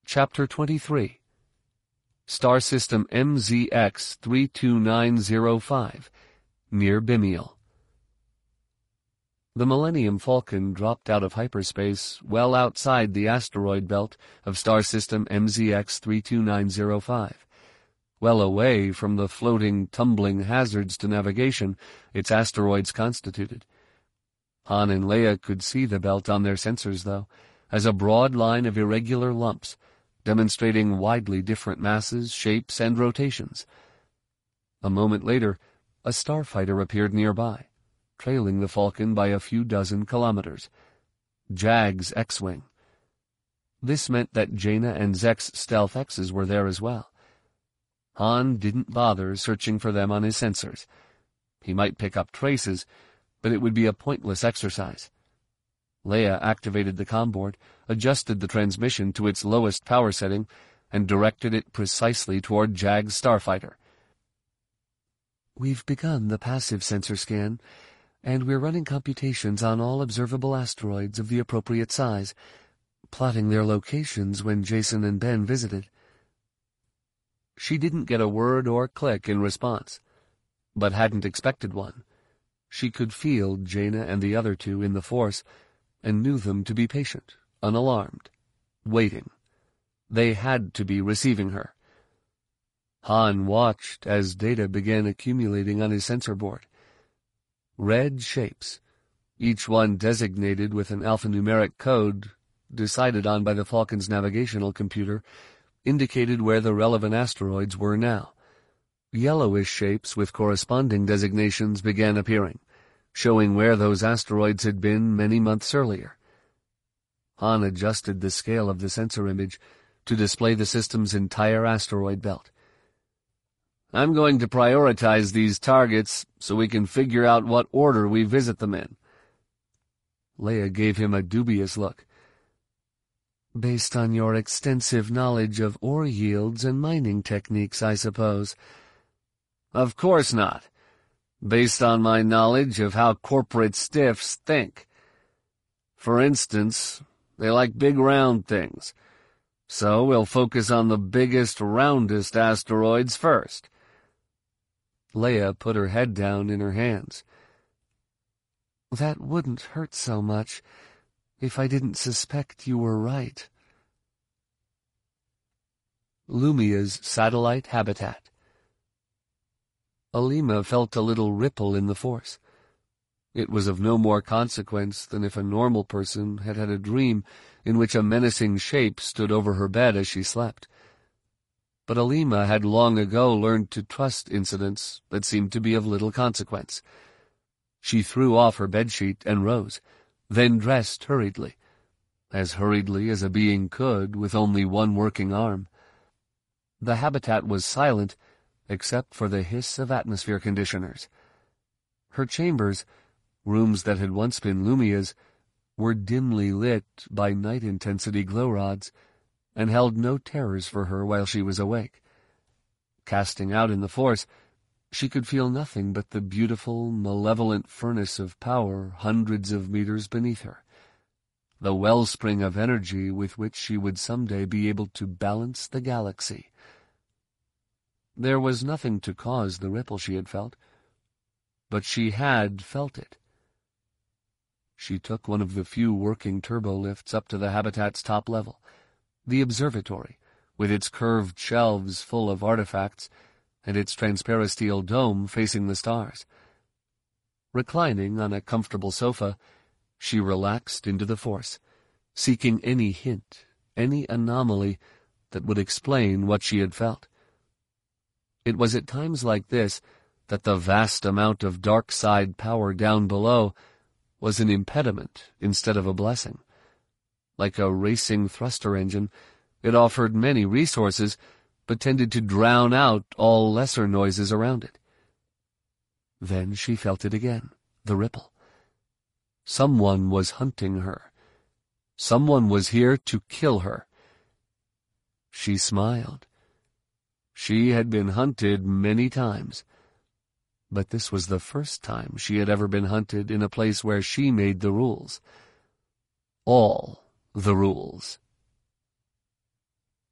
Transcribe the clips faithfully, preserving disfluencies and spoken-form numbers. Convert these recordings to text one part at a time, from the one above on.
Chapter twenty-three. Star System M Z X three two nine zero five, near Bimiel. The Millennium Falcon dropped out of hyperspace well outside the asteroid belt of Star System M Z X three two nine zero five, well away from the floating, tumbling hazards to navigation its asteroids constituted. Han and Leia could see the belt on their sensors, though, as a broad line of irregular lumps, demonstrating widely different masses, shapes, and rotations. A moment later, a starfighter appeared nearby, trailing the Falcon by a few dozen kilometers. Jag's X-Wing. This meant that Jaina and Zek's Stealth X's were there as well. Han didn't bother searching for them on his sensors. He might pick up traces, but it would be a pointless exercise. Leia activated the comm board, adjusted the transmission to its lowest power setting, and directed it precisely toward Jag's starfighter. "We've begun the passive sensor scan, and we're running computations on all observable asteroids of the appropriate size, plotting their locations when Jacen and Ben visited." She didn't get a word or click in response, but hadn't expected one. She could feel Jaina and the other two in the Force, and knew them to be patient, unalarmed, waiting. They had to be receiving her. Han watched as data began accumulating on his sensor board. Red shapes, each one designated with an alphanumeric code decided on by the Falcon's navigational computer, indicated where the relevant asteroids were now. Yellowish shapes with corresponding designations began appearing, showing where those asteroids had been many months earlier. Han adjusted the scale of the sensor image to display the system's entire asteroid belt. "I'm going to prioritize these targets so we can figure out what order we visit them in." Leia gave him a dubious look. "Based on your extensive knowledge of ore yields and mining techniques, I suppose." "Of course not. Based on my knowledge of how corporate stiffs think. For instance, they like big round things, so we'll focus on the biggest, roundest asteroids first." Leia put her head down in her hands. "That wouldn't hurt so much if I didn't suspect you were right." Lumia's satellite habitat. Alima felt a little ripple in the Force. It was of no more consequence than if a normal person had had a dream in which a menacing shape stood over her bed as she slept. But Alima had long ago learned to trust incidents that seemed to be of little consequence. She threw off her bedsheet and rose, then dressed hurriedly, as hurriedly as a being could with only one working arm. The habitat was silent, except for the hiss of atmosphere conditioners. Her chambers, rooms that had once been Lumia's, were dimly lit by night-intensity glow rods, and held no terrors for her while she was awake. Casting out in the Force, she could feel nothing but the beautiful, malevolent furnace of power hundreds of meters beneath her, the wellspring of energy with which she would someday be able to balance the galaxy. There was nothing to cause the ripple she had felt, but she had felt it. She took one of the few working turbolifts up to the habitat's top level, the observatory, with its curved shelves full of artifacts and its transparasteel dome facing the stars. Reclining on a comfortable sofa, she relaxed into the Force, seeking any hint, any anomaly that would explain what she had felt. It was at times like this that the vast amount of dark side power down below was an impediment instead of a blessing. Like a racing thruster engine, it offered many resources, but tended to drown out all lesser noises around it. Then she felt it again, the ripple. Someone was hunting her. Someone was here to kill her. She smiled. She had been hunted many times, but this was the first time she had ever been hunted in a place where she made the rules. All the rules.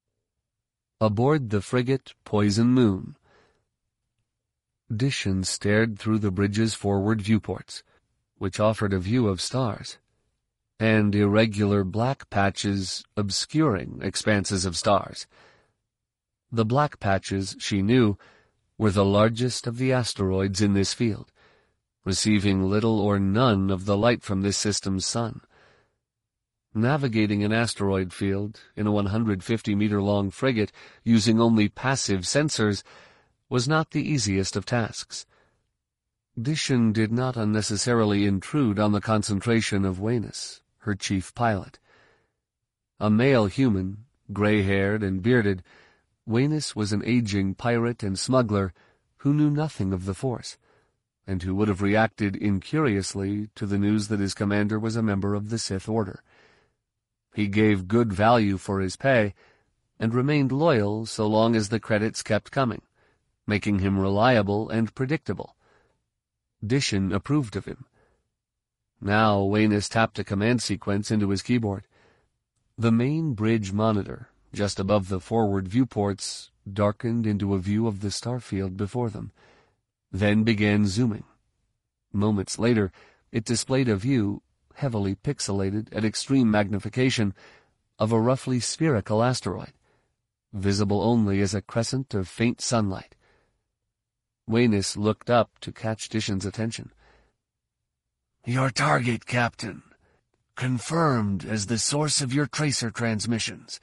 Aboard the frigate Poison Moon. Dishon stared through the bridge's forward viewports, which offered a view of stars, and irregular black patches obscuring expanses of stars. The black patches, she knew, were the largest of the asteroids in this field, receiving little or none of the light from this system's sun. Navigating an asteroid field in a one hundred fifty meter long frigate using only passive sensors was not the easiest of tasks. Dishon did not unnecessarily intrude on the concentration of Weyness, her chief pilot. A male human, gray-haired and bearded, Weyness was an aging pirate and smuggler who knew nothing of the Force, and who would have reacted incuriously to the news that his commander was a member of the Sith Order. He gave good value for his pay, and remained loyal so long as the credits kept coming, making him reliable and predictable. Dishon approved of him. Now Weyness tapped a command sequence into his keyboard. The main bridge monitor, just above the forward viewports, darkened into a view of the starfield before them, then began zooming. Moments later, it displayed a view, heavily pixelated at extreme magnification, of a roughly spherical asteroid, visible only as a crescent of faint sunlight. Weyness looked up to catch Dishon's attention. "Your target, Captain. Confirmed as the source of your tracer transmissions."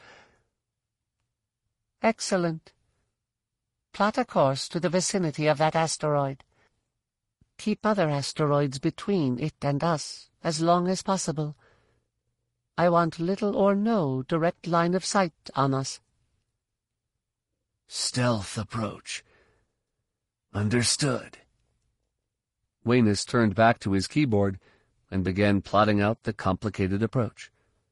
"Excellent. Plot a course to the vicinity of that asteroid. Keep other asteroids between it and us as long as possible. I want little or no direct line of sight on us." "Stealth approach. Understood." Weyness turned back to his keyboard and began plotting out the complicated approach.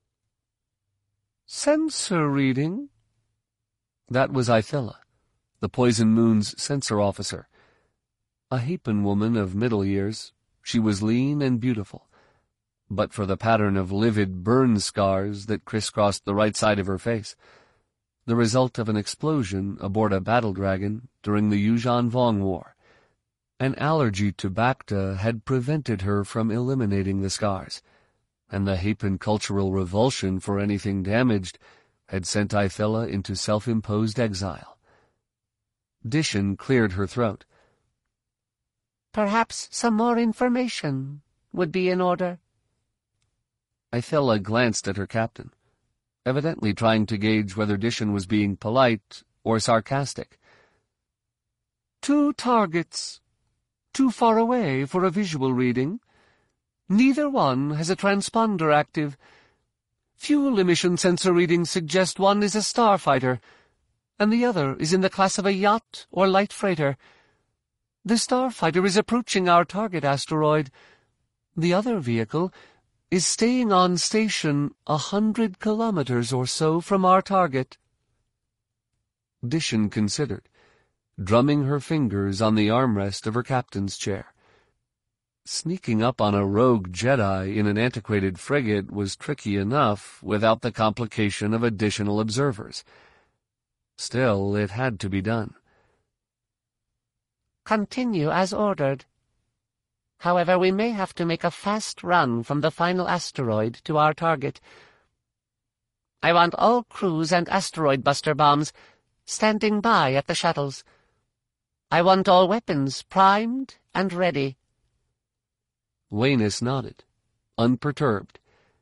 "Sensor reading?" That was Ithella, the Poison Moon's sensor officer. A Hapan woman of middle years, she was lean and beautiful, but for the pattern of livid burn scars that crisscrossed the right side of her face, the result of an explosion aboard a battle dragon during the Yuuzhan Vong War. An allergy to Bacta had prevented her from eliminating the scars, and the Hapan cultural revulsion for anything damaged had sent Ithella into self-imposed exile. Dishon cleared her throat. "Perhaps some more information would be in order." Ithella glanced at her captain, evidently trying to gauge whether Dishon was being polite or sarcastic. "Two targets. Too far away for a visual reading. Neither one has a transponder active. Fuel emission sensor readings suggest one is a starfighter, and the other is in the class of a yacht or light freighter. The starfighter is approaching our target asteroid. The other vehicle is staying on station a hundred kilometers or so from our target." Dishon considered, drumming her fingers on the armrest of her captain's chair. Sneaking up on a rogue Jedi in an antiquated frigate was tricky enough without the complication of additional observers. Still, it had to be done. "Continue as ordered. However, we may have to make a fast run from the final asteroid to our target. I want all crews and asteroid buster bombs standing by at the shuttles. I want all weapons primed and ready." Weyness nodded, unperturbed.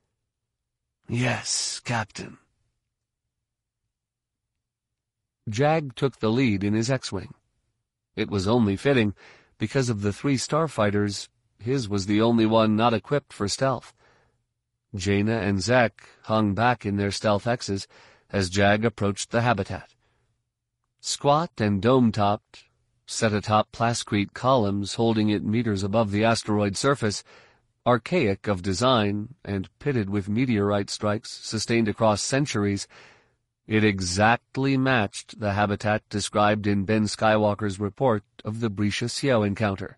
"Yes, Captain." Jag took the lead in his X-Wing. It was only fitting, because of the three starfighters, his was the only one not equipped for stealth. Jaina and Zek hung back in their stealth X's as Jag approached the habitat. Squat and dome-topped, set atop plascrete columns holding it meters above the asteroid surface, archaic of design and pitted with meteorite strikes sustained across centuries, it exactly matched the habitat described in Ben Skywalker's report of the Brisha Xiao encounter.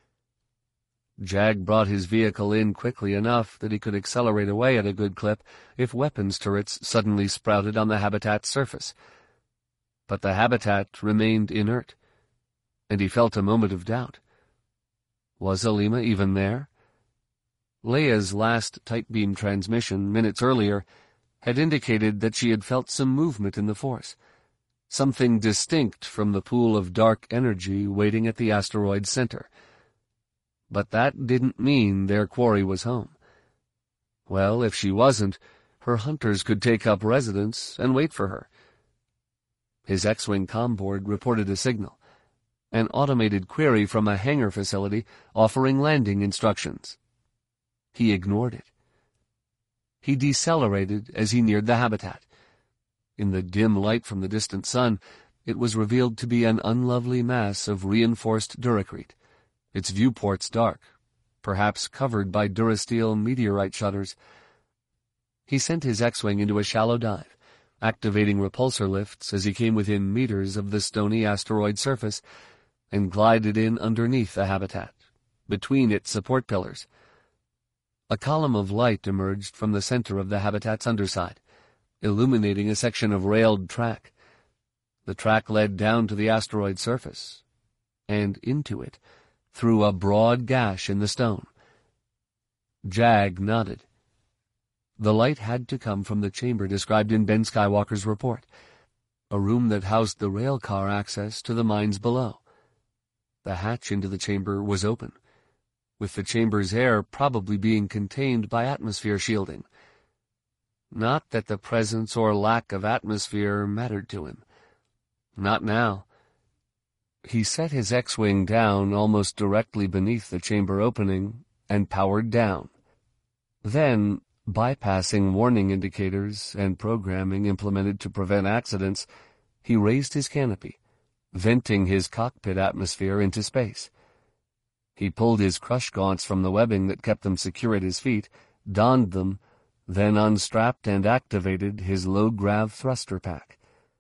Jag brought his vehicle in quickly enough that he could accelerate away at a good clip if weapons turrets suddenly sprouted on the habitat's surface. But the habitat remained inert, and he felt a moment of doubt. Was Alima even there? Leia's last tight-beam transmission, minutes earlier, had indicated that she had felt some movement in the Force, something distinct from the pool of dark energy waiting at the asteroid's center. But that didn't mean their quarry was home. Well, if she wasn't, her hunters could take up residence and wait for her. His X-Wing comm board reported a signal, an automated query from a hangar facility offering landing instructions. He ignored it. He decelerated as he neared the habitat. In the dim light from the distant sun, it was revealed to be an unlovely mass of reinforced duracrete, its viewports dark, perhaps covered by durasteel meteorite shutters. He sent his X-Wing into a shallow dive, activating repulsor lifts as he came within meters of the stony asteroid surface, and glided in underneath the habitat, between its support pillars. A column of light emerged from the center of the habitat's underside, illuminating a section of railed track. The track led down to the asteroid surface, and into it, through a broad gash in the stone. Jag nodded. The light had to come from the chamber described in Ben Skywalker's report, a room that housed the railcar access to the mines below. The hatch into the chamber was open, with the chamber's air probably being contained by atmosphere shielding. Not that the presence or lack of atmosphere mattered to him. Not now. He set his X-Wing down almost directly beneath the chamber opening and powered down. Then, bypassing warning indicators and programming implemented to prevent accidents, he raised his canopy, venting his cockpit atmosphere into space. He pulled his crush gaunts from the webbing that kept them secure at his feet, donned them, then unstrapped and activated his low-grav thruster pack.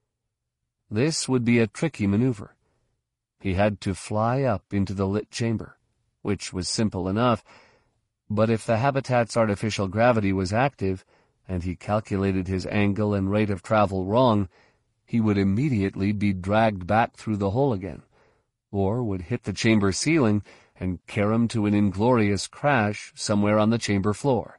This would be a tricky maneuver. He had to fly up into the lit chamber, which was simple enough, but if the habitat's artificial gravity was active, and he calculated his angle and rate of travel wrong, he would immediately be dragged back through the hole again, or would hit the chamber ceiling and carry him to an inglorious crash somewhere on the chamber floor.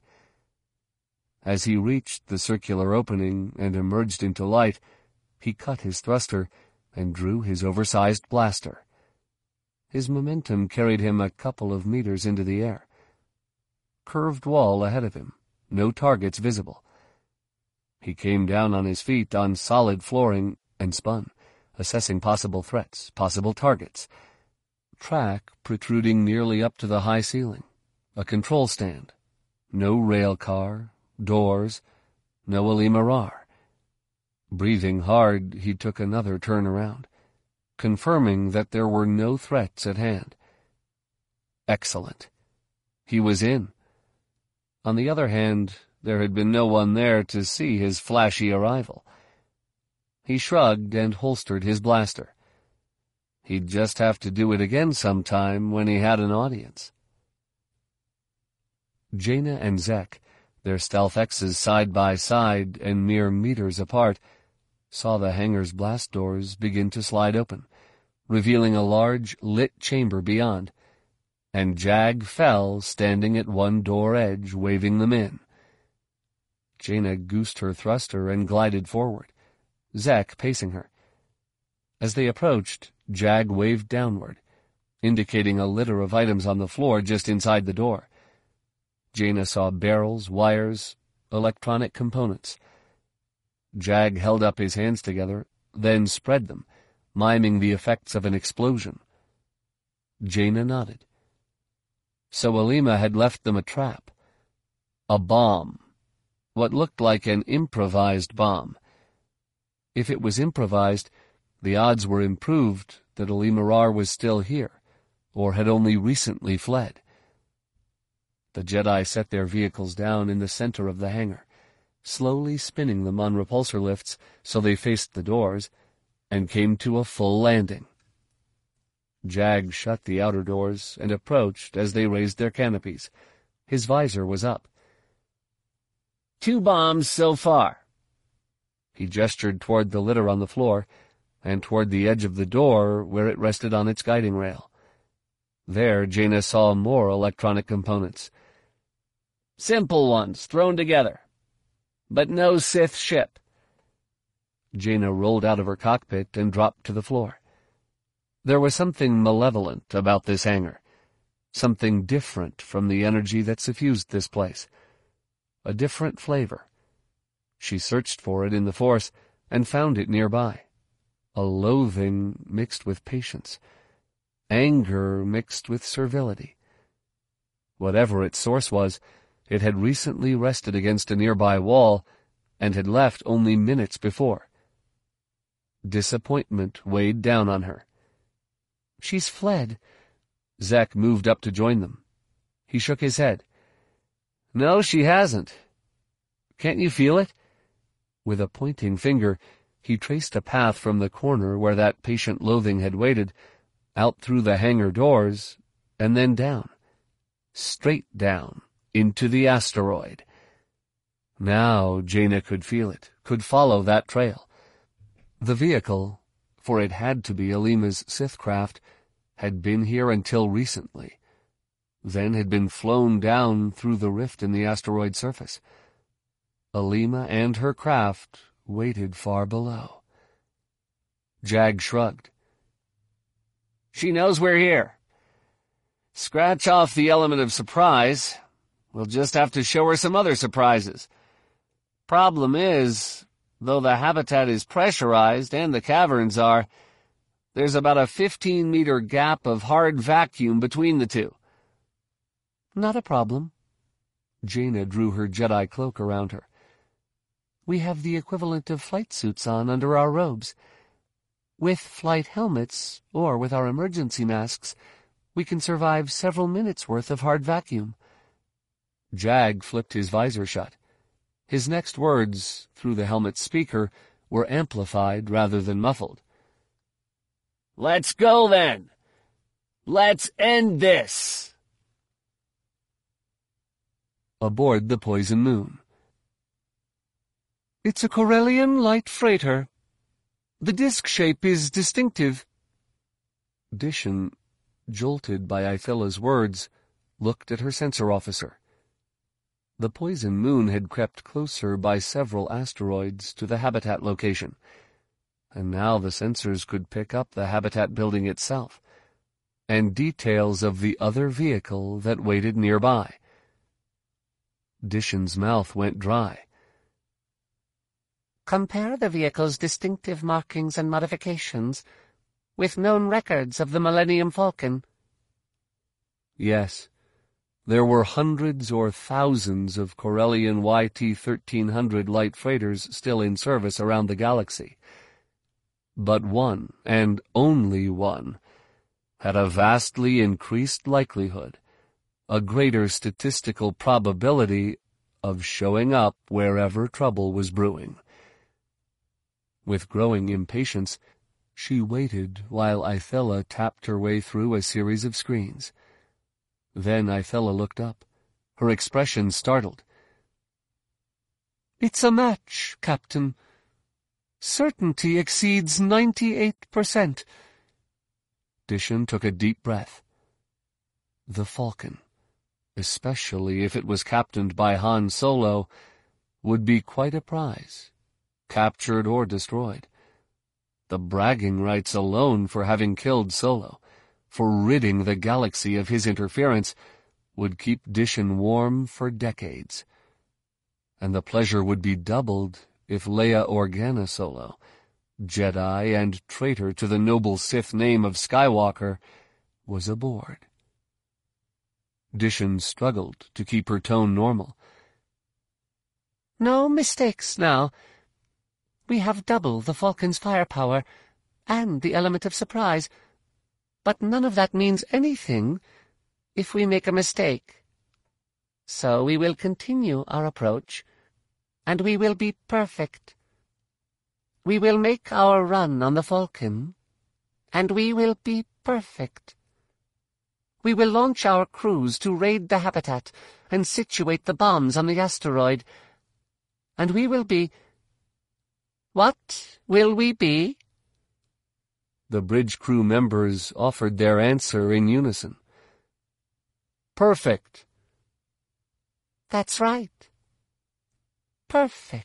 As he reached the circular opening and emerged into light, he cut his thruster and drew his oversized blaster. His momentum carried him a couple of meters into the air. Curved wall ahead of him, no targets visible. He came down on his feet on solid flooring and spun, assessing possible threats, possible targets. Track protruding nearly up to the high ceiling, a control stand, no rail car, doors, no Alima Rar. Breathing hard, he took another turn around, confirming that there were no threats at hand. Excellent. He was in. On the other hand, there had been no one there to see his flashy arrival. He shrugged and holstered his blaster. He'd just have to do it again sometime when he had an audience. Jaina and Zek, their stealth X's side by side and mere meters apart, saw the hangar's blast doors begin to slide open, revealing a large, lit chamber beyond, and Jag fell standing at one door edge, waving them in. Jaina goosed her thruster and glided forward, Zek pacing her. As they approached, Jag waved downward, indicating a litter of items on the floor just inside the door. Jaina saw barrels, wires, electronic components. Jag held up his hands together, then spread them, miming the effects of an explosion. Jaina nodded. So Alima had left them a trap. A bomb. What looked like an improvised bomb. If it was improvised, the odds were improved that Alima Rar was still here, or had only recently fled. The Jedi set their vehicles down in the center of the hangar, slowly spinning them on repulsor lifts so they faced the doors, and came to a full landing. Jag shut the outer doors and approached as they raised their canopies. His visor was up. Two bombs so far. He gestured toward the litter on the floor, and toward the edge of the door where it rested on its guiding rail. There Jaina saw more electronic components. Simple ones, thrown together. But no Sith ship. Jaina rolled out of her cockpit and dropped to the floor. There was something malevolent about this hangar, something different from the energy that suffused this place, a different flavor. She searched for it in the Force and found it nearby, a loathing mixed with patience, anger mixed with servility. Whatever its source was, it had recently rested against a nearby wall and had left only minutes before. Disappointment weighed down on her. She's fled. Zekk moved up to join them. He shook his head. No, she hasn't. Can't you feel it? With a pointing finger, he traced a path from the corner where that patient loathing had waited, out through the hangar doors, and then down, straight down, into the asteroid. Now Jaina could feel it, could follow that trail. The vehicle, for it had to be Aleema's Sith craft, had been here until recently, then had been flown down through the rift in the asteroid surface. Aleema and her craft waited far below. Jag shrugged. She knows we're here. Scratch off the element of surprise. We'll just have to show her some other surprises. Problem is, though the habitat is pressurized and the caverns are, there's about a fifteen-meter gap of hard vacuum between the two. Not a problem. Jaina drew her Jedi cloak around her. We have the equivalent of flight suits on under our robes. With flight helmets, or with our emergency masks, we can survive several minutes' worth of hard vacuum. Jag flipped his visor shut. His next words, through the helmet's speaker, were amplified rather than muffled. Let's go, then. Let's end this. Aboard the Poison Moon. It's a Corellian light freighter. The disk shape is distinctive. Dishon, jolted by Ithilla's words, looked at her sensor officer. The Poison Moon had crept closer by several asteroids to the habitat location, and now the sensors could pick up the habitat building itself, and details of the other vehicle that waited nearby. Dishon's mouth went dry. Compare the vehicle's distinctive markings and modifications with known records of the Millennium Falcon. Yes, there were hundreds or thousands of Corellian Y T thirteen hundred light freighters still in service around the galaxy. But one, and only one, had a vastly increased likelihood, a greater statistical probability of showing up wherever trouble was brewing. With growing impatience, she waited while Ithilla tapped her way through a series of screens. Then Ithilla looked up, her expression startled. It's a match, Captain. Certainty exceeds ninety-eight percent. Dishon took a deep breath. The Falcon, especially if it was captained by Han Solo, would be quite a prize, captured or destroyed. The bragging rights alone for having killed Solo, for ridding the galaxy of his interference, would keep Dishon warm for decades. And the pleasure would be doubled if Leia Organa Solo, Jedi and traitor to the noble Sith name of Skywalker, was aboard. Dishon struggled to keep her tone normal. No mistakes now. We have double the Falcon's firepower and the element of surprise, but none of that means anything if we make a mistake. So we will continue our approach, and we will be perfect. We will make our run on the Falcon, and we will be perfect. We will launch our crews to raid the habitat and situate the bombs on the asteroid, and we will be... What will we be? The bridge crew members offered their answer in unison. Perfect. That's right. Perfect.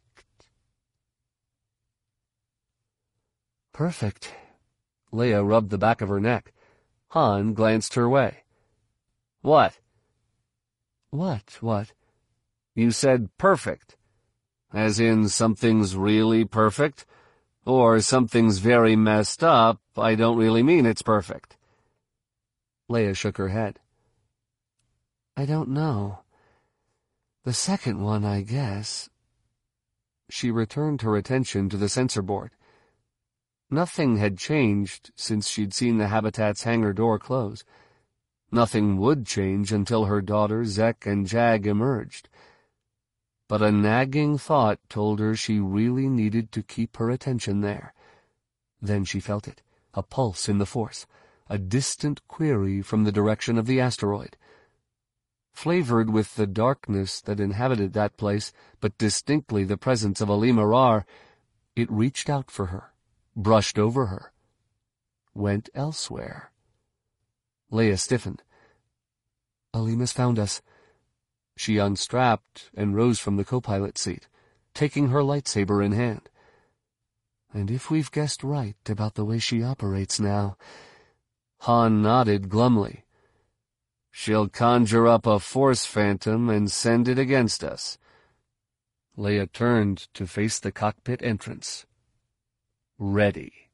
Perfect. Leia rubbed the back of her neck. Han glanced her way. What? What, what? You said perfect. As in something's really perfect? Or something's very messed up, I don't really mean it's perfect. Leia shook her head. I don't know. The second one, I guess. She returned her attention to the sensor board. Nothing had changed since she'd seen the habitat's hangar door close. Nothing would change until her daughter, Zek, and Jag emerged. But a nagging thought told her she really needed to keep her attention there. Then she felt it, a pulse in the Force, a distant query from the direction of the asteroid. Flavored with the darkness that inhabited that place, but distinctly the presence of Ali Marar, it reached out for her, brushed over her, went elsewhere. Leia stiffened. Alima's found us. She unstrapped and rose from the co-pilot seat, taking her lightsaber in hand. And if we've guessed right about the way she operates now... Han nodded glumly. She'll conjure up a Force phantom and send it against us. Leia turned to face the cockpit entrance. Ready.